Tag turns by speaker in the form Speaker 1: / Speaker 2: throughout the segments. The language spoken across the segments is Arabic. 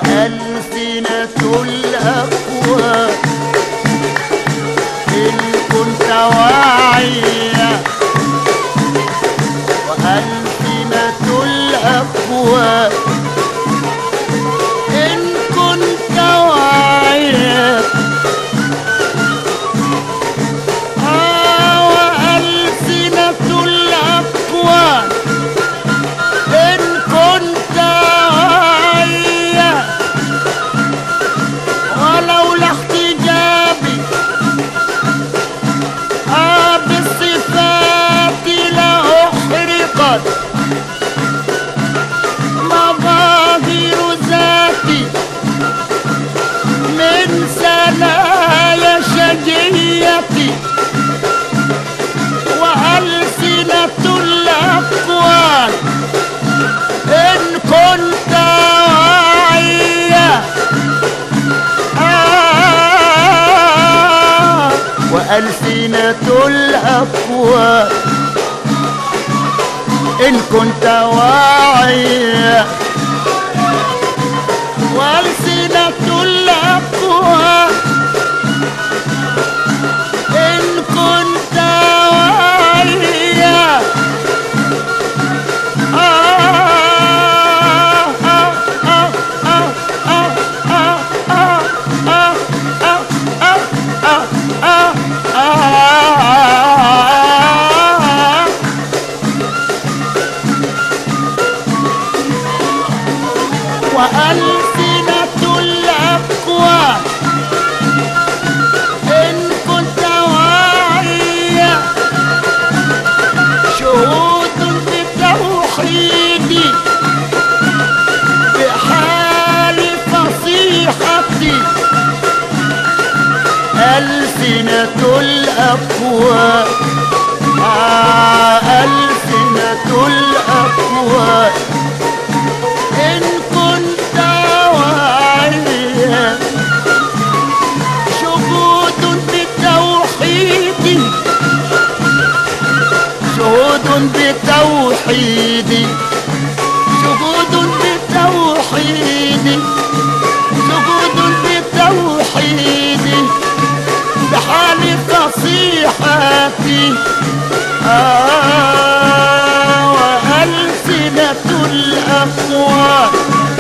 Speaker 1: ألسنة الأقوال إن كنت واعيا، وألسنة الأقوال إن كنت واعيا، وألسنة الأقوال إن كنت واعيا، ولولا احتجابي بالصفات لأحرقت مظاهر ذاتي من سنايا شجيتي، وألسنة الأقوال إن كنت واعيا، وألسنة الأقوال إن كنت واعيا، وألسنة الأقوال إن كنت واعيا، وألسنة الأقوال إن كنت واعيا، شهود بتوحيدي بحال فصيحتي، ألسنة الأقوال ألسنة الأقوال إن كنت واعيا، شهود بتوحيدي، شهود بتوحيدي، شهود بتوحيدي، شهود بتوحيدي بحال فصيحتي، وألسنة الأقوال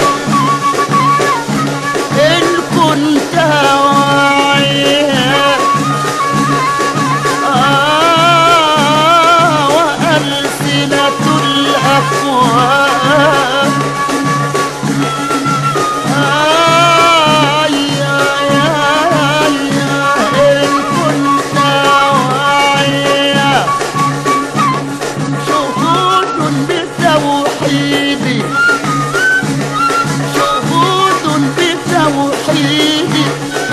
Speaker 1: إن كنت واعيا، وألسنة الأقوال إن كنت واعيا، شهود بتوحيدي، شهود بتوحيدي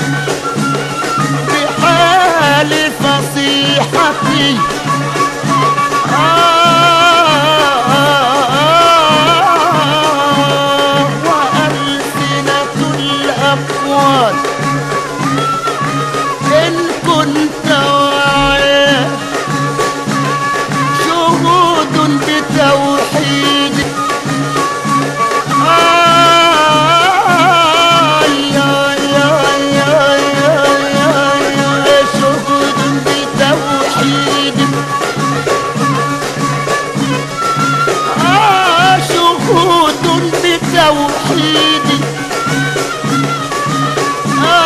Speaker 1: بحال فصيحتي، وألسنة الأقوال إن كنت واعيا، شهود بتوحيدي شهود بتوحيدي، شهود بتوحيدي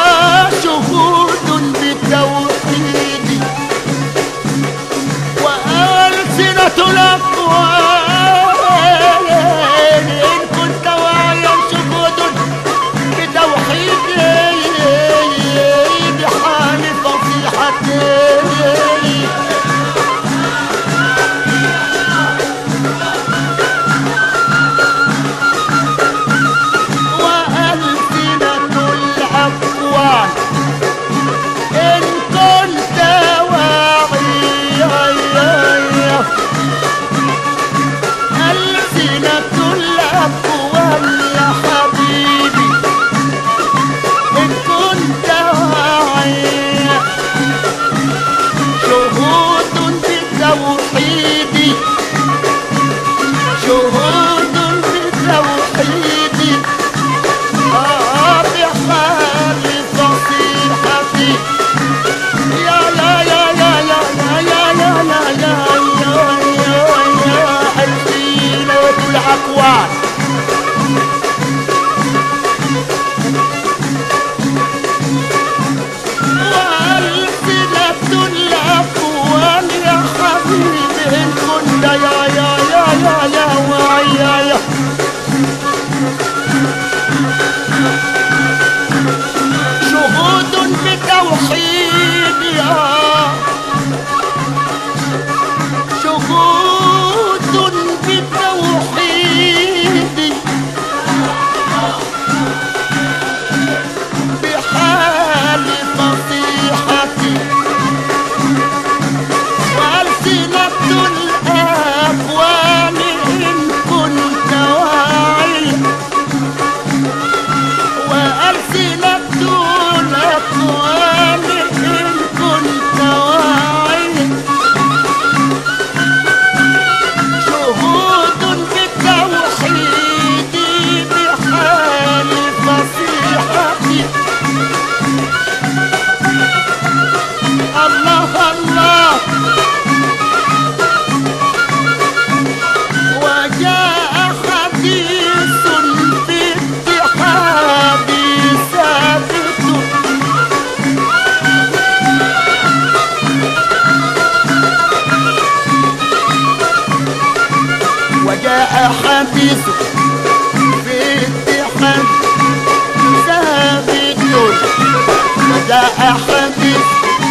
Speaker 1: حديث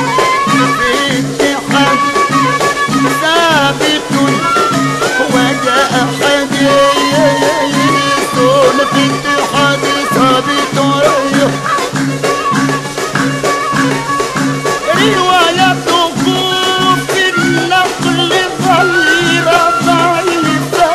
Speaker 1: اتحاد ثابت وجاء حديث في اتحاد ثابت روايته في النقل غير ضعيفة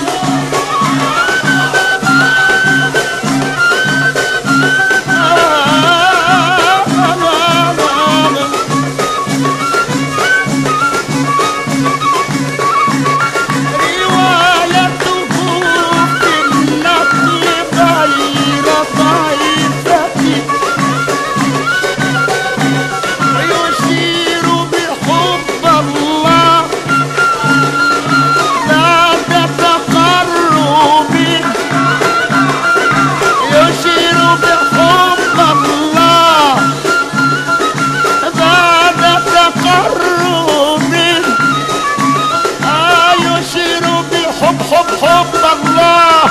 Speaker 1: حب الله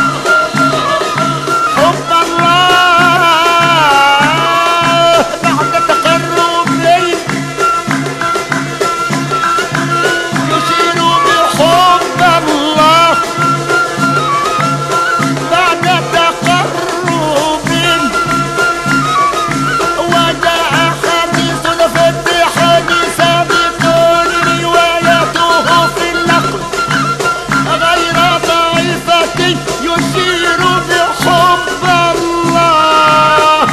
Speaker 1: حب الله بعد تقرب يشير بحب الله بعد تقرب وجاء حديث في اتحاد ثابت روايته في النقل غير ضعيفة يشير بحب الله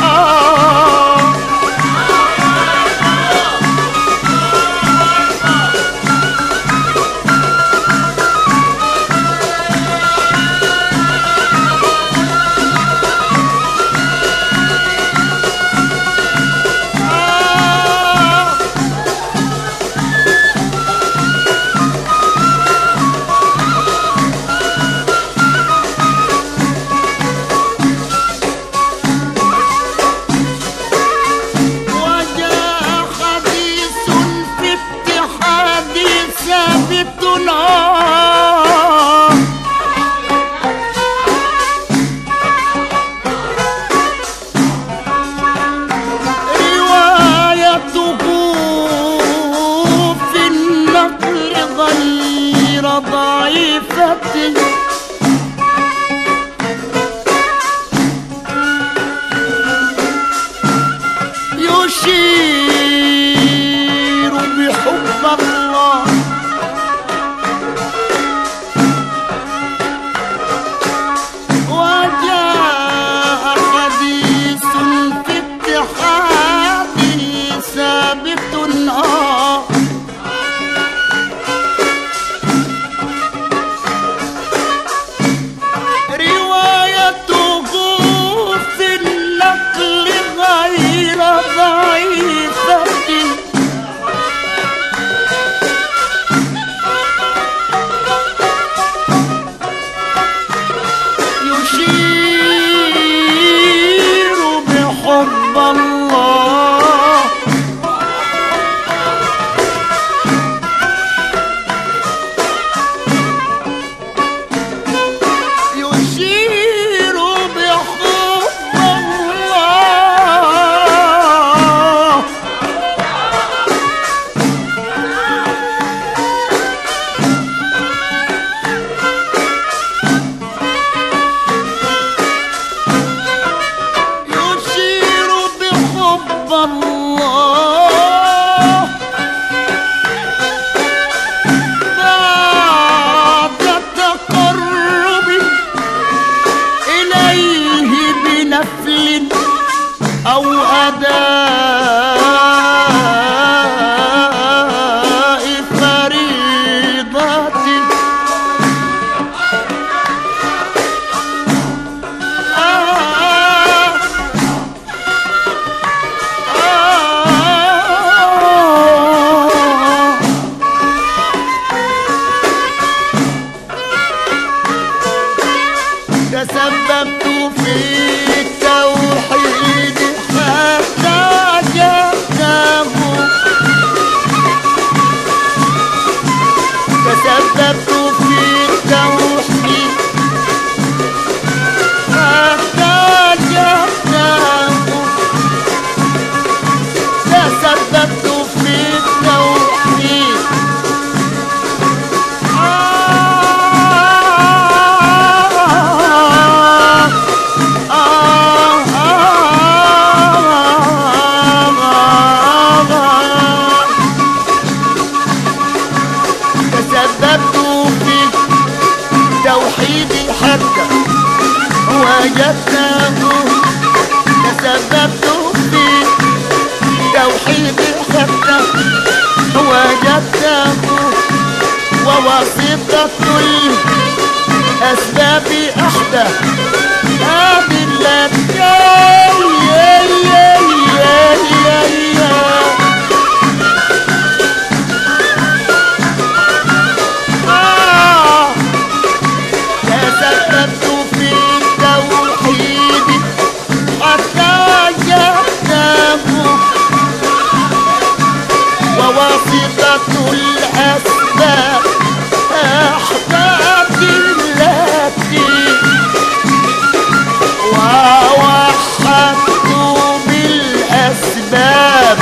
Speaker 1: ضعيفة يشير بحب الله وجاء حديث في اتحاد ثابت يشير بحب الله يشير بحب الله الله بعد التقرب إليه بنفل أو أداء فريضة تسببت في التوحيد حتى جاء سببته في توحيد حتى وجدته وواسطة الأسباب أحدى أدلة الأسباب أحباب التي ووحدت بالأسباب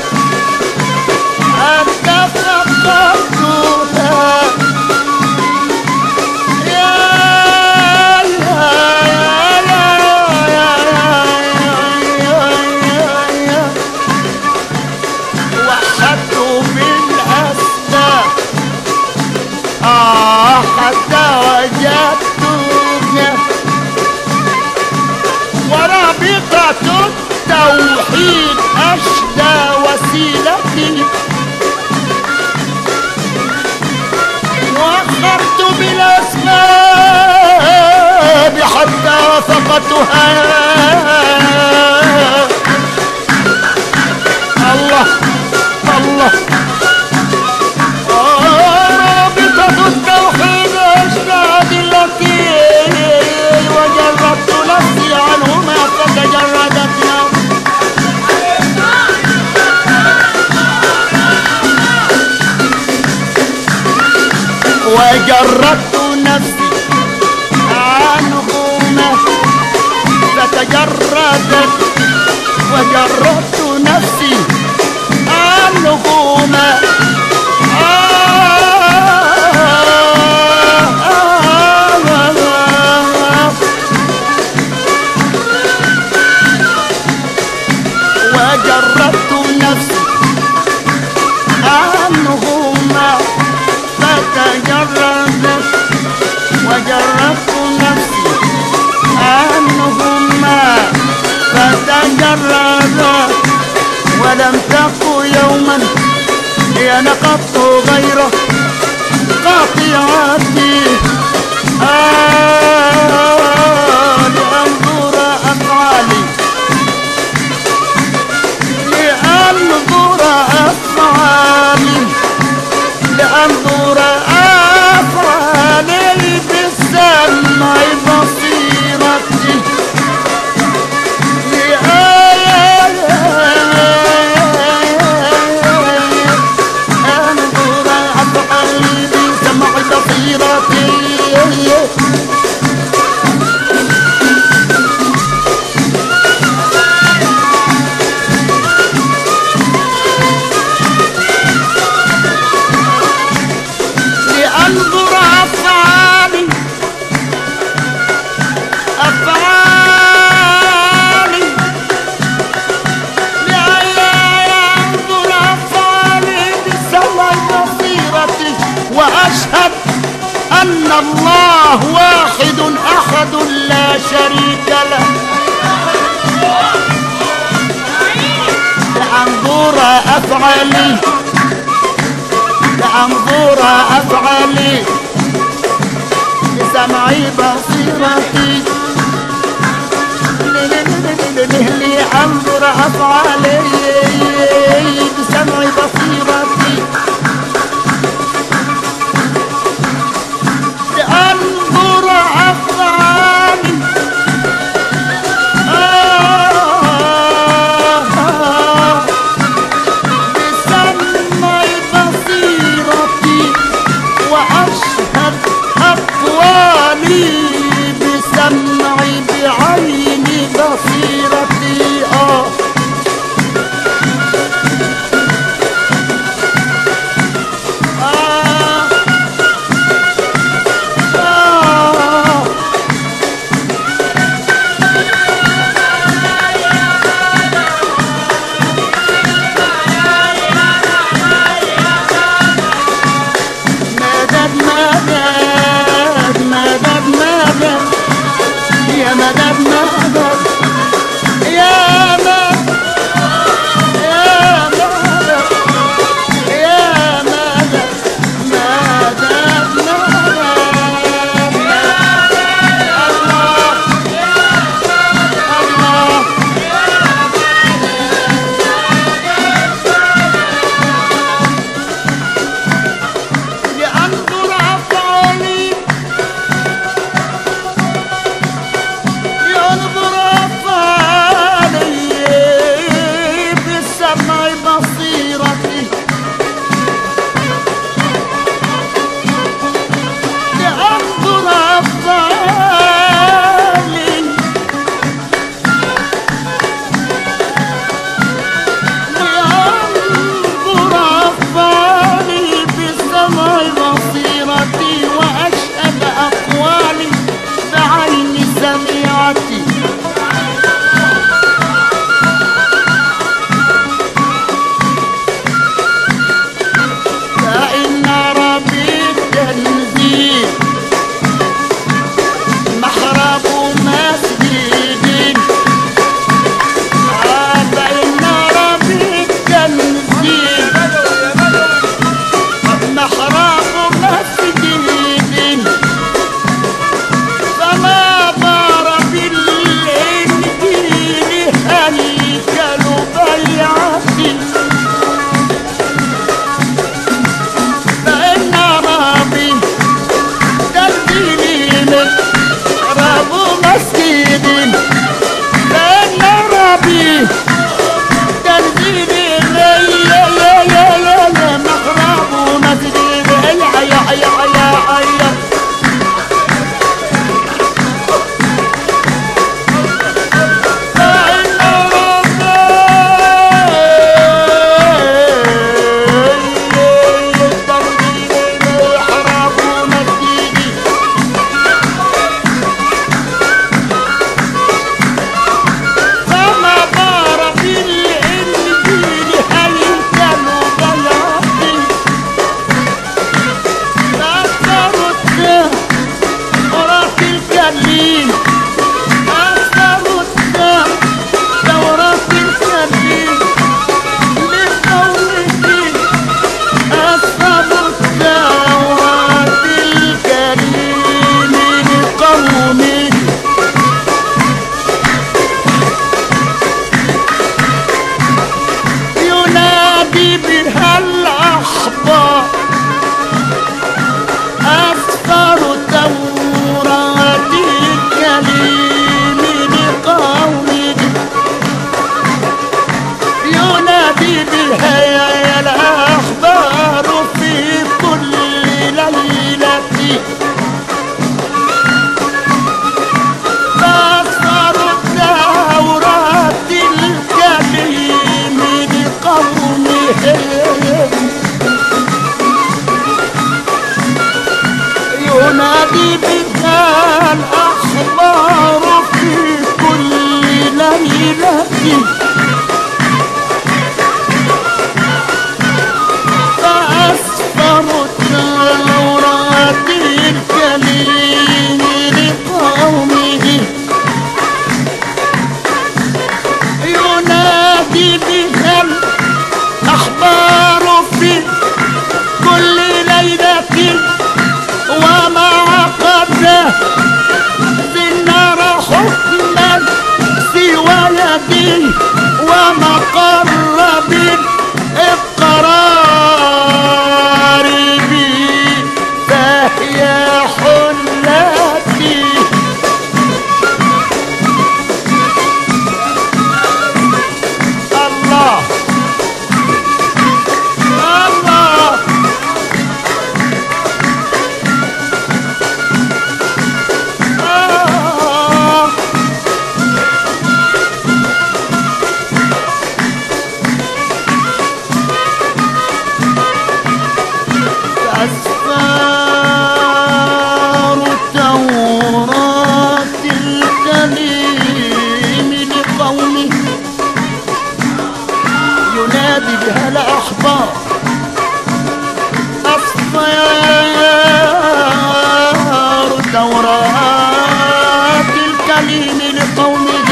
Speaker 1: أتفقدتها حتى وجدتك ورابطة التوحيد أشدى وسيلتي وأخرت بالأسباب حتى وثقتها الله الله التوحيد أشهد التي وجردت نفسي عنهما فتجردتنا وجردت نفسي عنهما فتجردت وجردت نفسي عنهما وجردت نفسي عنهما فتجردت وجردت نفسي عنهما فتجردت ولم تق يوما هي نقضت غير قاطعتي لأنظر أفعالي لأنظر أفعالي لأنظر أفعالي بالسمع بصيرتي أنظر أفعالي بسمع بصيرتي لأنظر أفعالي أفعالي لأنظر أفعالي بسمع بصيرتي وأشهد أن الله واحد أحد لا شريك له لأنظر أفعالي لأنظر أفعالي بسمعي بصيرتي لأنظر أفعالي بسمعي بصيرتي لأنظر أفعالي بسمعي بصيرتي وأشهد أقوالي بسمعي بعيني بصيرتي مدد يا مدد مدد يا هيكل بيعتي فإن ربي تنزيلي من رب مسجدي فإن ربي تنزيلي محراب مسجدي ينادي بك الأخبار في كل ليلة فأسفر التوراة الكليم لقومه ينادي بك الأخبار في كل ليلة ومع قدره بالنار حكما سوى يدي ومقرب اقرار بي فهي حلتي الله الله أسفار التوراة الكليم لقومه ينادي بها الأحبار أسفار التوراة الكليم لقومه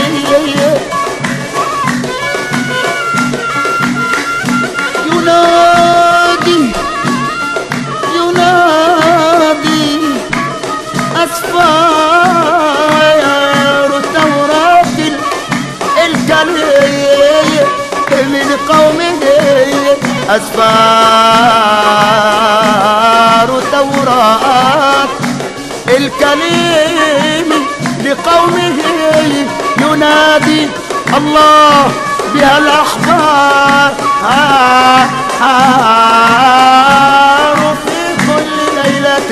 Speaker 1: ينادي أسفار التوراة الكليم من قومه أسفار التوراة الكليم لقومه ينادي الله بها الأخبار في كل ليلة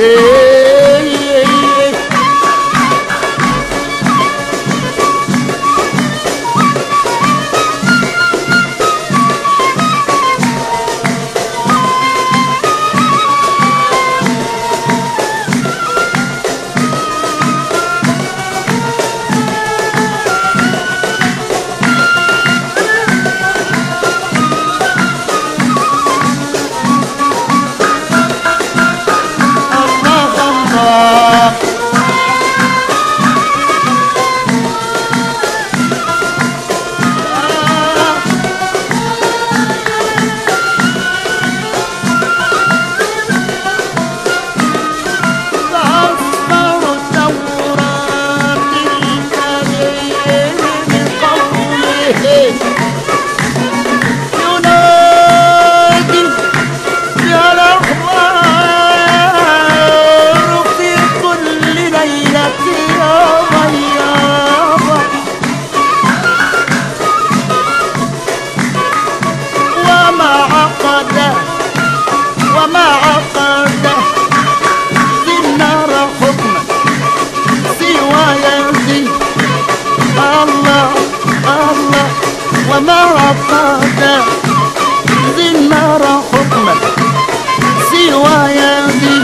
Speaker 1: وما قاد ذي النار حكما سوى يدي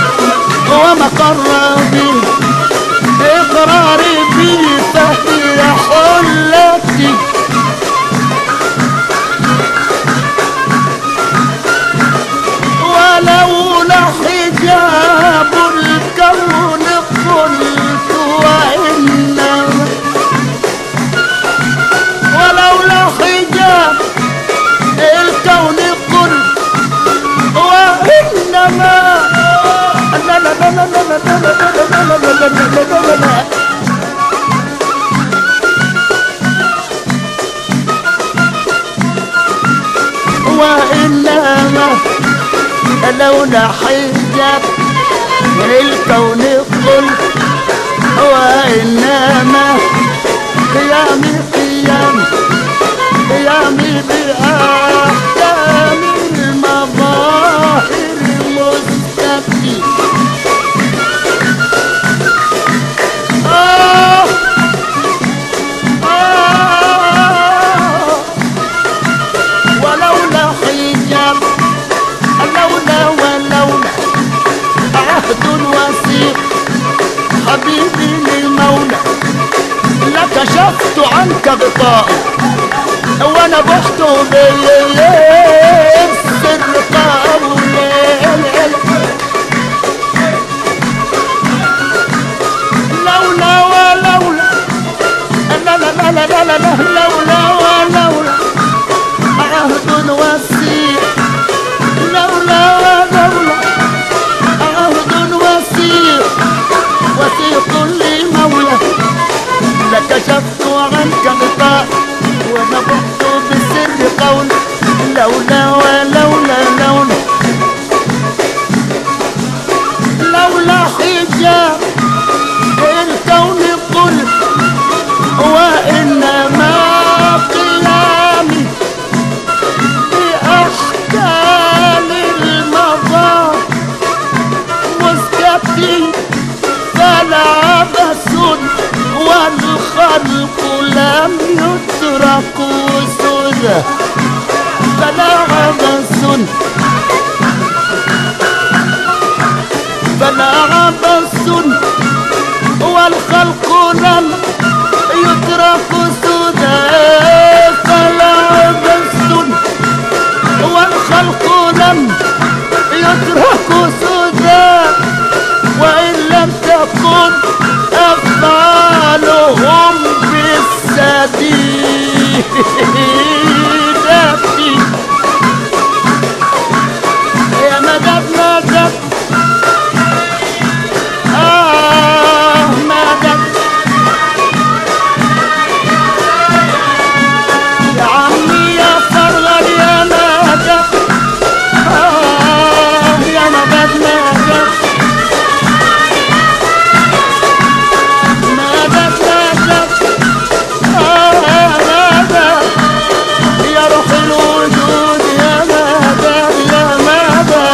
Speaker 1: ومقر بي إقراري بي فهي حلتي ولولا حجاب الكون قلت وإنما ولولا حجاب الكون قلت وإنما لا لا لا لا لا لا لا لا وإنما لولا حجاب الكون قلت وإنما قيامي قيامي قيامي بأحكام المظاهر مستبدي ولولا حجاب ولولا عهد وثيق حبيبي للمولى لكشفت عنك غطائي وانا بحت بالسر قولي لولا ولولا لا لا لا لا لا لا لولا ولولا عهد وثيق لولا ولولا عهد وثيق وثيق لمولى لكشفت عنك غطاء ونبحت بالسر قول لولا ولولا لولا حجاب الكون قل وإنما قيامي بأحكام المظاهر مستبدي فلا عبث والخلق لم يتركوا سدى فلا عبث فلا عبث والخلق لم يتركوا سدى فلا عبث والخلق لم يتركوا سدى وإن لم تكن أفعالهم بالسديد يا مدد مدد مدد يا عمي يا فرغل يا مدد يا مدد مدد يا روح الوجود يا مدد يا مدد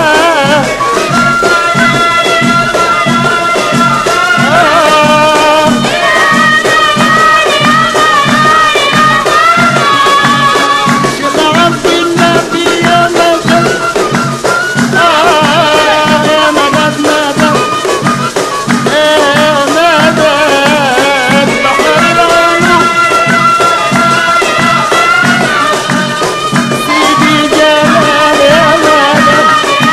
Speaker 1: شيخ عبد النبي يا مدد يا مدد مدد يا مدد بحر العلوم سيدي جلال يا مدد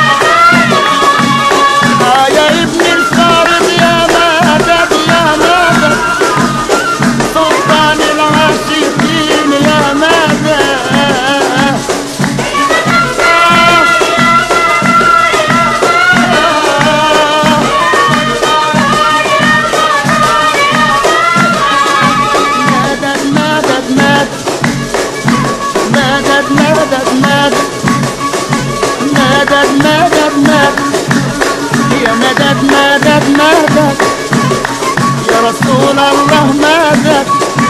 Speaker 1: يا ابن الفارض يا مدد يا مدد سلطان العاشقين يا مدد مدد مدد يا مدد مدد مدد يا رسول الله مدد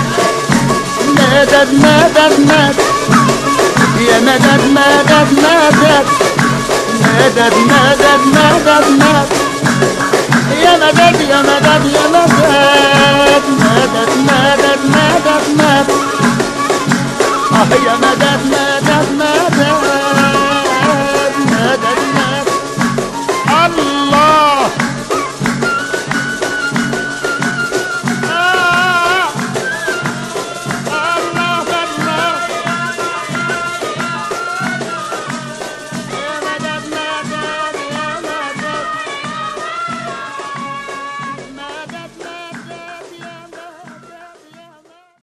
Speaker 1: مدد مدد مدد يا مدد مدد مدد مدد مدد مدد مدد يا مدد يا مدد يا مدد مدد مدد مدد مدد